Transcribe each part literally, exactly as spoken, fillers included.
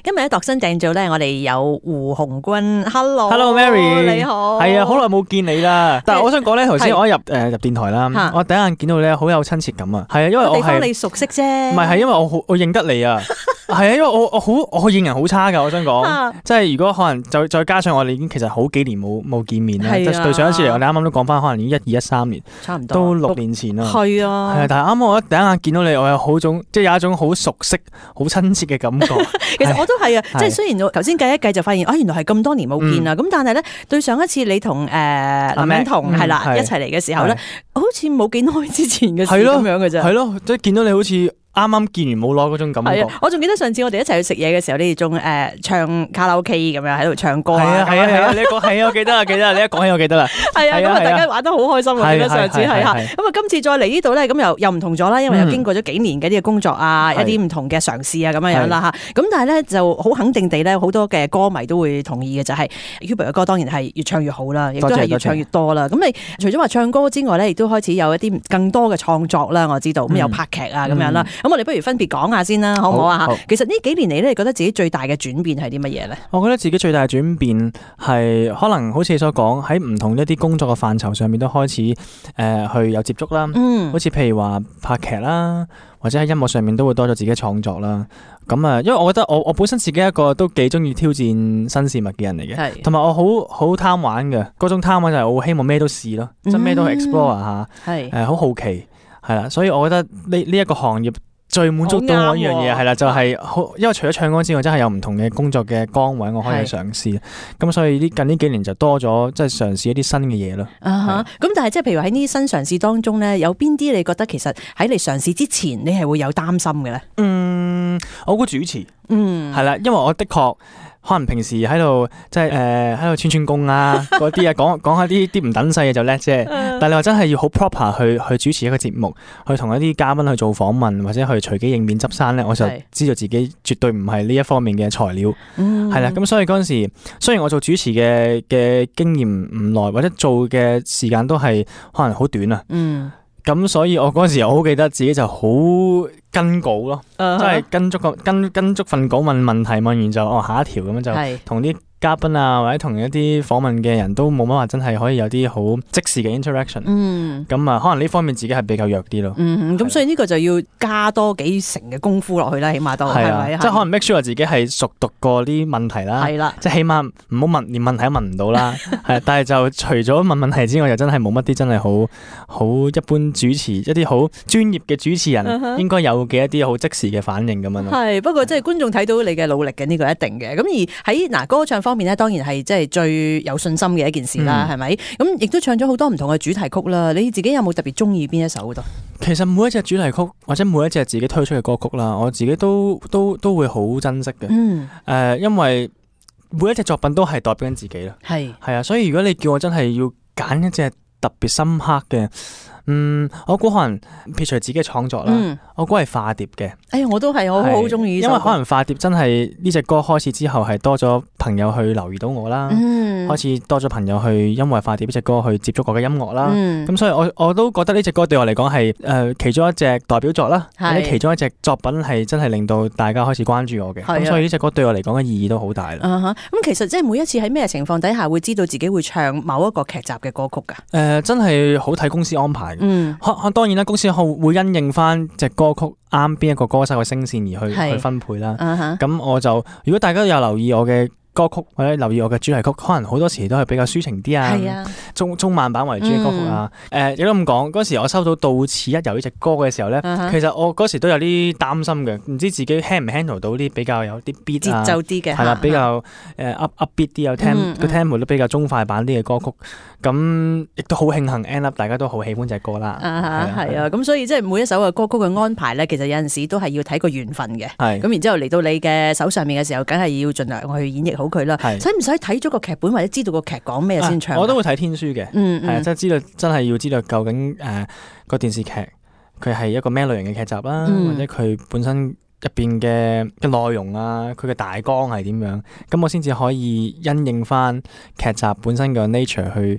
今日咧度身訂造咧，我哋有胡鴻鈞 ，Hello，Hello Mary， 你好， 係啊，好耐冇見你啦。但係我想講咧，頭先我一入誒入電台啦，我第一眼見到你咧，好有親切感啊。係啊，因為我係地方你熟悉啫， 唔係係因為我好我認得你啊。係啊，因為我我好我認人好差噶，我想講，即係如果可能再再加上我哋已經其實好幾年冇冇見面啦，即係對上一次嚟，我哋啱啱都講翻，可能已經一二一三年， 差唔多都六年前啦。 係啊， 係啊，但係啱啱我一第一眼見到你，我有好種即係有一種好熟悉、好親切嘅感覺。 其實我都係啊，即係雖然我頭先計一計就發現啊，原來係咁多年冇見啦。咁但係咧，對上一次你同誒林欣彤係啦一齊嚟嘅時候咧，好似冇幾耐之前嘅事咁樣嘅啫。 係咯，即係見到你好似啱啱見完冇耐嗰種感覺。 我仲記得上次我哋一齊去食嘢嘅時候，你哋仲誒唱卡拉 OK 咁樣喺度唱歌。 係啊係啊係啊！你講係啊，我記得啦，記得啦。你一講起我記得啦。 係啊，咁啊，大家玩得好開心啊！記得上次係嚇。咁啊，今次再嚟呢度咧，咁又又唔同咗啦，因為又經過咗幾年嘅呢個工作啊，一啲唔同嘅嘗試啊，咁樣樣啦嚇。咁但係咧就好肯定地咧，好多嘅歌迷都會同意嘅就係 Hubert 嘅歌當然係越唱越好啦，亦都係越唱越多啦。咁你除咗話唱歌之外咧，亦都開始有一啲更多嘅創作啦。我知道咁有拍劇啊咁樣啦。咁我哋不如分別講。講下先啦，好唔好啊？其實呢幾年嚟咧，你覺得自己最大嘅轉變係啲乜嘢咧？ 我覺得自己最大嘅轉變係可能好似你所講，喺唔同一啲工作嘅範疇上面都開始誒、呃、去有接觸啦。嗯，好似譬如話拍劇啦，或者喺音樂上面都會多咗自己嘅創作啦。咁啊，因為我覺得我我本身自己一個都幾中意挑戰新事物嘅人嚟嘅，同埋我好好貪玩嘅。嗰種貪玩就係我希望咩都試咯，即係咩都 explore 下，係誒好好奇係啦。所以我覺得呢呢一個行業最滿足到我呢樣嘢係啦，就係好，因為除咗唱歌之外，真係有唔同嘅工作嘅崗位我可以去嘗試。咁所以呢近呢幾年就多咗，即係嘗試一啲新嘅嘢咯。啊哈！ 咁但係即係譬如喺呢啲新嘗試當中咧，有邊啲你覺得其實喺你嘗試之前，你係會有擔心嘅咧？ 嗯，我估主持，嗯，係啦，因為我的確。可能平時喺度即係誒喺度串串工啊嗰啲啊，講講下啲啲唔等細嘅就叻啫。但係你話真係要好 proper 去去主持一個節目，去同一啲嘉賓去做訪問，或者去隨機應變執生咧，我就知道自己絕對唔係呢一方面嘅材料。係啦，咁所以嗰陣時，雖然我做主持嘅嘅經驗唔耐，或者做嘅時間都係可能好短啊。嗯。咁所以我嗰陣時我好記得自己就好跟稿咯，即係、uh huh. 跟足個跟跟足份稿問問題，問完就哦下一條咁樣就同啲嘉賓啊或者同一啲訪問嘅人都冇乜話真係可以有啲好即時嘅 interaction。嗯，咁啊可能呢方面自己係比較弱啲咯。嗯， 咁所以呢個就要加多幾成嘅功夫落去啦，起碼都係咪？ 即係可能 make sure 自己係熟讀過啲問題啦。係啦，即係起碼唔好問連問題都問唔到啦。係，但係就除咗問問題之外，就真係冇乜啲真係好好一般主持一啲好專業嘅主持人應該有嘅一啲好即時嘅反應咁樣咯。 係，不過即係觀眾睇到你嘅努力嘅呢個一定嘅。咁而喺嗱歌唱方面咧，當然係即係最有信心嘅一件事啦，係咪？咁亦都唱咗好多唔同嘅主題曲啦。你自己有冇特別中意邊一首度？ 其實每一隻主題曲或者每一隻自己推出嘅歌曲啦，我自己都都都會好珍惜嘅。嗯，誒、呃，因為每一隻作品都係代表緊自己啦。係係啊，所以如果你叫我真係要揀一隻特別深刻嘅。嗯，我估可能撇除自己嘅創作啦，嗯、我估係化蝶嘅。哎呀， 我都係，我好中意。 因為可能化蝶真係呢隻歌開始之後，係多咗朋友去留意到我啦，嗯、開始多咗朋友去因為化蝶呢隻歌去接觸我嘅音樂啦。咁、嗯、所以我我都覺得呢隻歌對我嚟講係誒其中一隻代表作啦，是或者其中一隻作品係真係令到大家開始關注我嘅。咁的所以呢隻歌對我嚟講嘅意義都好大啦。咁、uh huh. 其實即係每一次喺咩情況底下會知道自己會唱某一個劇集嘅歌曲噶？誒、 呃，真係好睇公司安排。嗯，當然啦，公司會因應翻隻歌曲啱邊一個歌手嘅聲線而去是去分配啦。咁、uh huh. 我就如果大家有留意我嘅歌曲或者留意我嘅主題曲，可能好多時都係比較抒情啲啊，啊中中慢版為主嘅歌曲啊。誒亦都咁講，嗰時我收到到此一遊呢隻歌嘅時候咧，uh huh. 其實我嗰時都有啲擔心嘅，唔知自己 handle 唔 handle 到啲比較有啲 beat 啊， 節奏啲嘅， 係啦，比較誒 up up beat 啲，有 tempo 個 tempo 都比較中快版啲嘅歌曲。咁亦都好慶幸 end up 大家都好喜歡隻歌啦。 係啊，咁所以即係每一首嘅歌曲嘅安排咧，其實有陣時都係要睇個緣分嘅。係咁，然之後嚟到你嘅手上面嘅時候，梗係要盡量去演繹好佢啦。使唔使睇咗個劇本或者知道個劇講咩先唱？ 我都會睇天書嘅。嗯，係啊，即係知道真係要知道究竟誒個電視劇佢係一個咩類型嘅劇集啦，或者佢本身入邊嘅嘅內容啊，佢嘅大綱係點樣？咁我先至可以因應翻劇集本身嘅 nature 去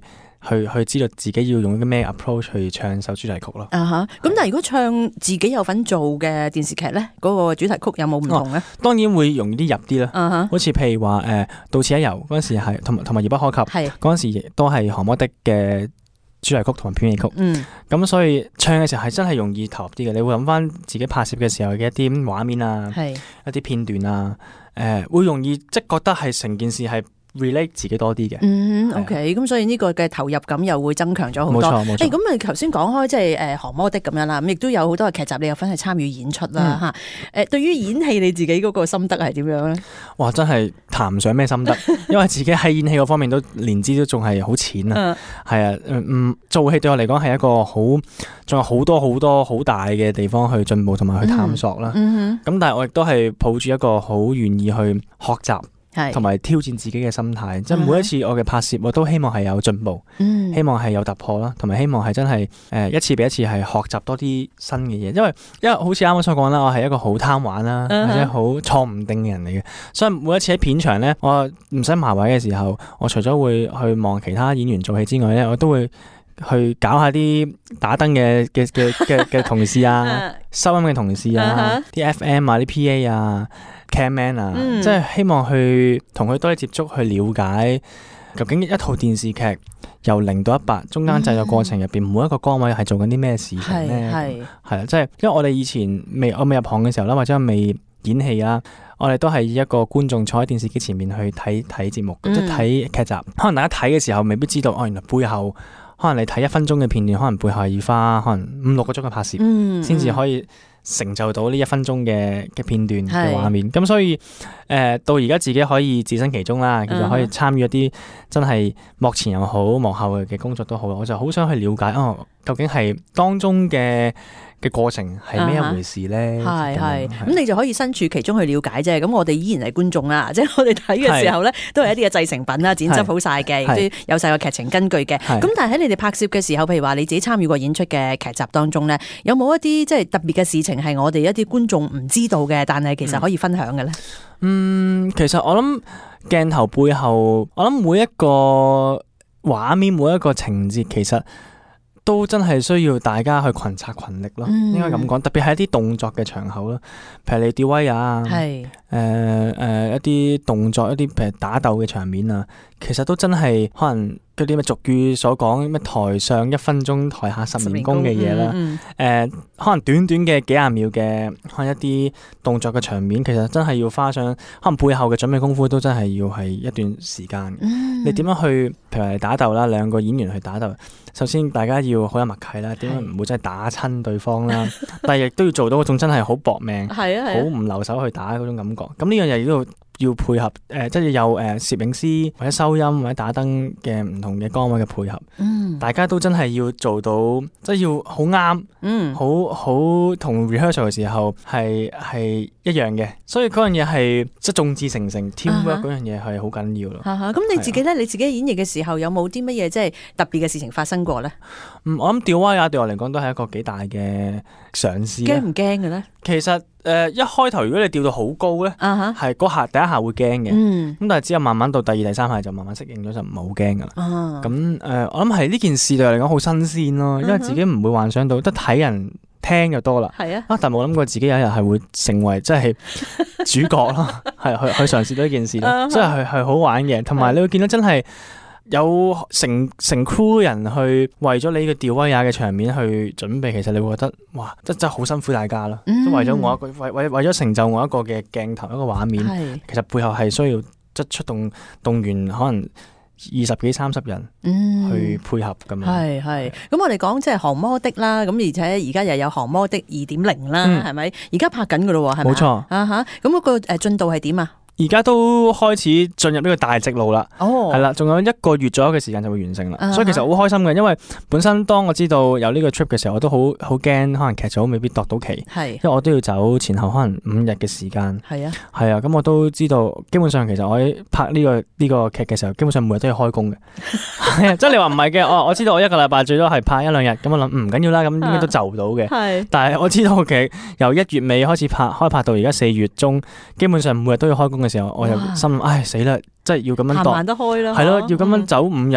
去去知道自己要用啲咩 approach 去唱首主題曲咯。 啊哈！咁但係如果唱自己有份做嘅電視劇咧，嗰、嗰個主題曲有冇唔同咧、哦？ 當然會容易啲入啲啦。Uh huh. 好似譬如話誒《到此一遊》嗰陣時係同埋同埋《遙不可及》嗰陣時亦都係降魔的嘅主題曲同埋片尾曲。嗯。咁所以唱嘅時候係真係容易投入啲嘅。你會諗翻自己拍攝嘅時候嘅一啲畫面啊，是一啲片段啊，誒、呃、會容易即係覺得係成件事係relate 自己多啲嘅。嗯 OK 咁所以呢個嘅投入感又會增強咗好多。 冇錯冇錯。 咁你頭先講開即係誒降魔的咁樣啦，咁亦都有好多嘅劇集你有份係參與演出啦嚇。誒、嗯、對於演戲你自己嗰個心得係點樣咧？哇！ 真係談唔上咩心得，因為自己喺演戲嗰方面都年資都仲係好淺啊。係啊，嗯，做戲對我嚟講係一個好，仲有好多好多好大嘅地方去進步同埋去探索啦。咁、嗯嗯、但係我亦都係抱住一個好願意去學習。同埋挑戰自己嘅心態，即係每一次我嘅拍攝，我都希望係有進步，嗯、希望係有突破啦，同埋希望係真係誒一次比一次係學習多啲新嘅嘢。因為因為好似啱啱所講啦，我係一個好貪玩啦，嗯、或者好錯唔定嘅人嚟嘅，所以每一次喺片場咧，我唔使埋位嘅時候，我除咗會去望其他演員做戲之外咧，我都會去搞下啲打燈嘅嘅嘅嘅嘅同事啊，收音嘅同事啊，啲 F M 啊，啲 P A 啊。Camman 啊，嗯、即係希望去同佢多啲接觸，去了解究竟一套電視劇由零到一百中間製作過程入邊，嗯、每一個崗位係做緊啲咩事情咧？係係啊，即係因為我哋以前未我未入行嘅時候啦，或者未演戲啦，我哋都係以一個觀眾坐喺電視機前面去睇睇節目，嗯、即係睇劇集。可能大家睇嘅時候未必知道，哦，原來背後可能你睇一分鐘嘅片段，可能背後要花可能五六個鐘嘅拍攝，先至、嗯、可以成就到呢一分鐘嘅嘅片段嘅畫面，咁是所以誒、呃、到而家自己可以置身其中啦，其實可以參與一啲真係幕前又好幕後嘅工作都好，我就好想去了解哦，究竟係當中嘅嘅過程係咩一回事咧？係係咁你就可以身處其中去了解啫。咁我哋依然係觀眾啦，即係我哋睇嘅時候咧，是都係一啲嘅製成品啦，剪輯好晒嘅，亦都有晒個劇情根據嘅。咁但係喺你哋拍攝嘅時候，譬如話你自己參與過演出嘅劇集當中咧，有冇一啲即係特別嘅事情係我哋一啲觀眾唔知道嘅，但係其實可以分享嘅咧？ 嗯，其實我諗鏡頭背後，我諗每一個畫面，每一個情節，其實都真係需要大家去群策群力咯，嗯、應該咁講。特別係一啲動作嘅場口咯，譬如你吊威亞，係誒誒一啲動作，一啲譬如打鬥嘅場面啊，其實都真係可能嗰啲咩俗語所講咩台上一分鐘，台下十年功嘅嘢啦。誒、嗯嗯呃，可能短短嘅幾廿秒嘅可能一啲動作嘅場面，其實真係要花上可能背後嘅準備功夫，都真係要係一段時間。嗯、你點樣去譬如係打鬥啦，兩個演員去打鬥，首先大家要好有默契啦，點樣唔會真係打親對方啦，是但係亦都要做到嗰種真係好搏命，好唔留手去打嗰種感覺。咁呢樣嘢都要配合，誒、呃，即係有誒攝影師或者收音或者打燈嘅唔同嘅崗位嘅配合，嗯、大家都真係要做到，即係要好啱，嗯，好好同 rehearsal 嘅時候係係一樣嘅，所以嗰樣嘢係即係眾志成城 teamwork 嗰樣嘢係好緊要咯。咁、啊、你自己咧，你自己演繹嘅時候有冇啲乜嘢即係特別嘅事情發生過咧？嗯，我諗吊威亞對我嚟講都係一個幾大嘅嘗試。驚唔驚嘅咧？其實誒、呃，一開頭如果你吊到好高咧，係嗰下第一下會驚嘅，咁、嗯、但係之後慢慢到第二、第三下就慢慢適應咗，就唔係好驚噶啦。咁誒、呃，我諗係呢件事對我嚟講好新鮮咯，因為自己唔會幻想到，得睇人聽就多啦。係啊，但係冇諗過自己有一日係會成為即係主角咯，係去去嘗試到呢件事咯，所以係係好玩嘅。同埋你會見到真係有成成 crew 人去為咗你嘅吊威亞嘅場面去準備，其實你會覺得哇，真真係好辛苦大家咯。嗯、為咗我一個為為為咗成就我一個嘅鏡頭一個畫面，是其實背後係需要即出動動員可能二十幾三十人去配合咁樣。係係咁我哋講即係降魔的啦，咁而且而家又有降魔的二點零啦，係咪、嗯？而家拍緊噶咯，係咪？冇錯啊吓，咁嗰個誒進度係點啊？而家都開始進入呢個大直路啦，係啦、哦，仲有一個月左右嘅時間就會完成啦。Uh huh. 所以其實好開心嘅，因為本身當我知道有呢個 trip 嘅時候，我都好好驚，可能劇組未必度到期，是因為我都要走前後可能五日嘅時間。係啊，係啊，咁我都知道，基本上其實我喺拍呢、這個呢、這個劇嘅時候，基本上每日都要開工嘅。係啊，即係你話唔係嘅，我我知道我一個禮拜最多係拍一兩日，咁我諗唔緊要啦，咁應該都就到嘅。Uh, 但係我知道嘅由一月尾開始拍，開拍到而家四月中，基本上每日都要開工嘅時候，我又心諗，唉死啦，即係要咁樣度，行唔行得開啦？係咯，要咁樣走五日，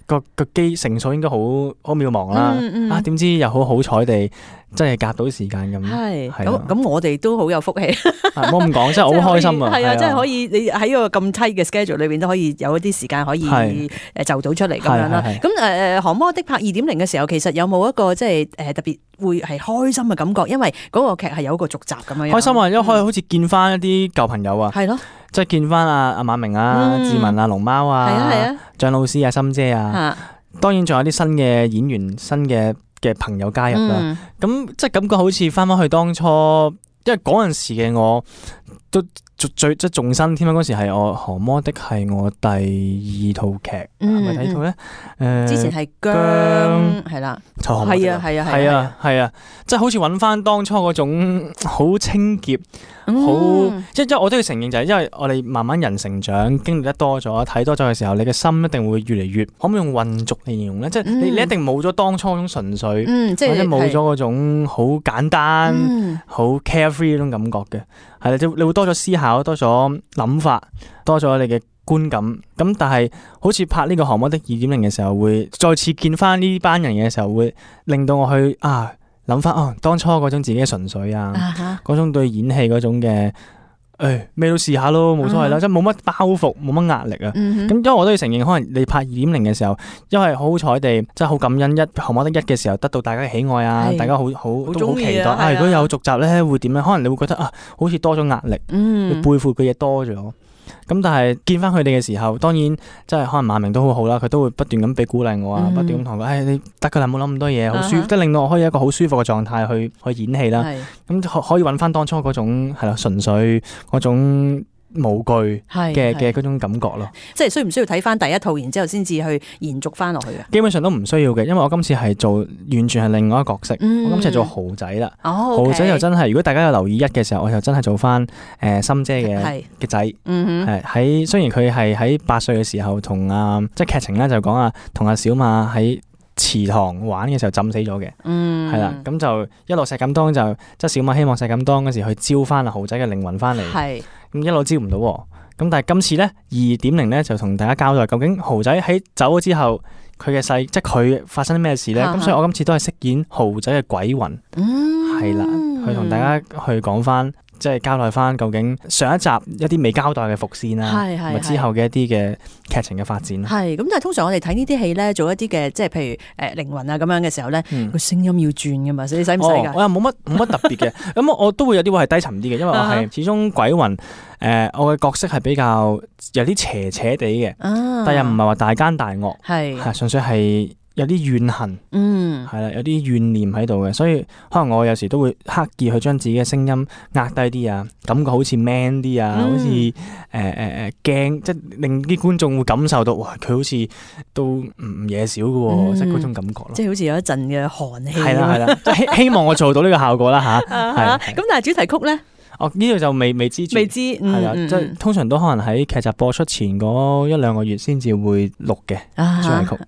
個個機成數應該好好渺茫啦。嗯嗯、啊，點知又好好彩地，真係夾到時間咁。 係咁咁，我哋都好有福氣。 唔好咁講，真係好開心啊！ 係啊，真係可以，你喺個咁 tight 嘅 schedule 裏邊都可以有一啲時間可以誒就到出嚟咁樣啦。咁誒誒，降魔的拍二點零嘅時候，其實有冇一個即係誒特別會係開心嘅感覺？因為嗰個劇係有一個續集咁樣。開心啊！因為可以好似見翻一啲舊朋友啊。 係咯。 即係見翻阿阿馬明啊、志文啊、龍貓啊、張老師啊、心姐啊，當然仲有啲新嘅演員、新嘅嘅朋友加入啦。咁、嗯、即係感覺好似翻返去當初，因為嗰陣時嘅我都最即係仲新添啊！嗰時係我《降魔的》係我第二套劇，係咪第二套咧？誒，之前係姜係啦，係啊係啊係啊係啊，即係好似揾翻當初嗰種好清潔。好，即係我都要承認就係，因為我哋慢慢人成長，經歷得多咗，睇多咗嘅時候，你嘅心一定會越嚟越，可唔可以用混濁嚟形容咧？即係你你一定冇咗當初嗰種純粹，或者冇咗嗰種好簡單、好 carefree 嗰種感覺嘅，係啦，你會多咗思考，多咗諗法，多咗你嘅觀感。咁但係好似拍呢個《降魔的二點零》嘅時候，會再次見翻呢班人嘅時候，會令到我去啊。諗翻哦，當初嗰種自己嘅純粹啊，嗰、uh huh. 種對演戲嗰種嘅，誒咩都試下咯，冇所謂啦，uh huh. 即係冇乜包袱，冇乜壓力啊。咁、uh huh. 因為我都要承認，可能你拍二點零嘅時候，因為好好彩地，即係好感恩一降魔的一嘅時候得到大家嘅喜愛啊，是大家好好都好期待啊。啊如果有續集咧，會點咧？可能你會覺得啊，好似多咗壓力，你、uh huh. 背負嘅嘢多咗。咁但係見翻佢哋嘅時候，當然即係可能馬明都好好啦，佢都會不斷咁俾鼓勵我啊，嗯、不斷咁同我講，誒你得噶啦，冇諗咁多嘢，好舒服，即係、uh huh. 令到我可以一個好舒服嘅狀態去去演戲啦。咁可是可以揾翻當初嗰種係啦，純粹嗰種無懼嘅嘅嗰種感覺咯。 即係需唔需要睇翻第一套，然之後先至去延續翻落去啊？ 基本上都唔需要嘅，因為我今次係做完全係另外一個角色，嗯、我今次係做豪仔啦。哦 okay、豪仔就真係，如果大家有留意一嘅時候，我就真係做翻誒心姐嘅嘅仔。係喺雖然佢係喺八歲嘅時候同啊，即係劇情咧就講啊，同阿小馬喺池塘玩嘅時候浸死咗嘅。嗯，係啦，咁就一路石敢當就即係小馬希望石敢當嗰時去招翻阿豪仔嘅靈魂翻嚟。係。咁一路招唔到，咁但係今次咧二點零咧就同大家交代，究竟豪仔喺走咗之後，佢嘅世即係佢發生啲咩事咧？咁、啊、所以我今次都係飾演豪仔嘅鬼魂，係啦、嗯，去同大家去講翻。即係交代翻究竟上一集一啲未交代嘅伏線啦，同埋之後嘅一啲嘅劇情嘅發展。係咁，但係通常我哋睇呢啲戲咧，做一啲嘅即係譬如誒靈魂啊咁樣嘅時候咧，個聲、嗯、音要轉噶嘛，你使唔使噶？我又冇乜冇乜特別嘅，咁我都會有啲會係低沉啲嘅，因為我係始終鬼魂誒、呃，我嘅角色係比較有啲邪邪地嘅，啊、但又唔係話大奸大惡，係係純粹係。有啲怨恨，嗯，係啦，有啲怨念喺度嘅，所以可能我有時都會刻意去將自己嘅聲音壓低啲啊，感覺好似 man 啲啊，嗯、好似誒誒誒驚，即係令啲觀眾會感受到，哇，佢好似都唔惹少嘅，嗯、即係嗰種感覺咯，即係好似有一陣嘅寒氣。係啦係啦，即係希希望我做到呢個效果啦吓。係咁，但係主題曲咧？哦，呢度就未未知住，未知，係啦，即係通常都可能喺劇集播出前嗰一兩個月先至會錄嘅主題曲。